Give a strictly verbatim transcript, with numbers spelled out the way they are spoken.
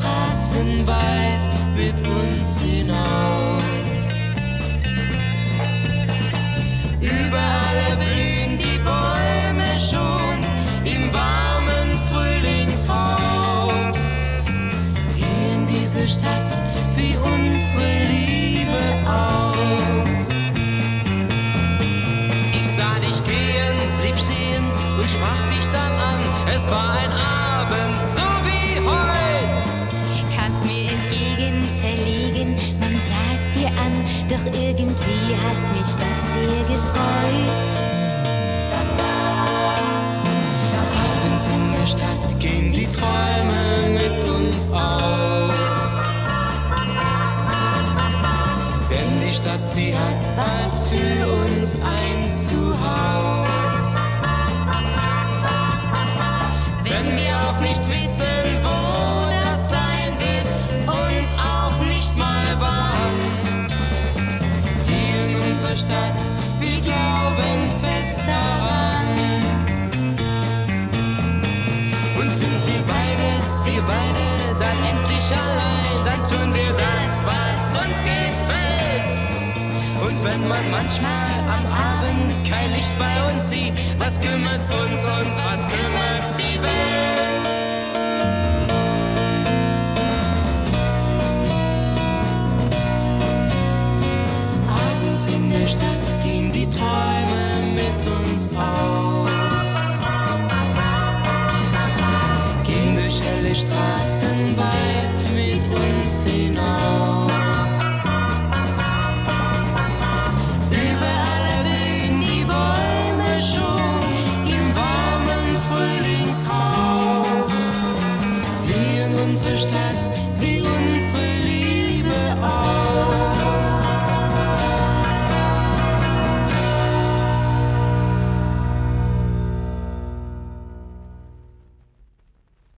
Straßen weit mit uns hinaus. Überall erblühen die Bäume schon im warmen Frühlingshauch. Hier in diese Stadt wie unsere Liebe auch. Ich sah dich gehen, blieb stehen und sprach dich dann an. Es war ein Abend so wie heut. Kamst mir entgegen, verlegen, man sah es dir an, doch irgendwie hat mich das sehr gefreut. Abends in der Stadt gehen die Träume mit uns aus. Denn die Stadt, sie hat bald für uns ein Zuhaus. Wenn wir auch nicht wissen, wo das sein wird und auch nicht mal wann. Hier in unserer Stadt, wir glauben fest daran. Und sind wir beide, wir beide dann endlich allein, dann tun wir das, was uns gefällt. Und wenn man manchmal am Abend kein Licht bei uns sieht, was kümmert's uns und was kümmert's die Welt? Abends in der Stadt gehen die Träume mit uns aus. Gehen durch helle Straßen weit mit uns hinaus. Überall erblühen die Bäume schon im warmen Frühlingshauch. Hier in unserer Stadt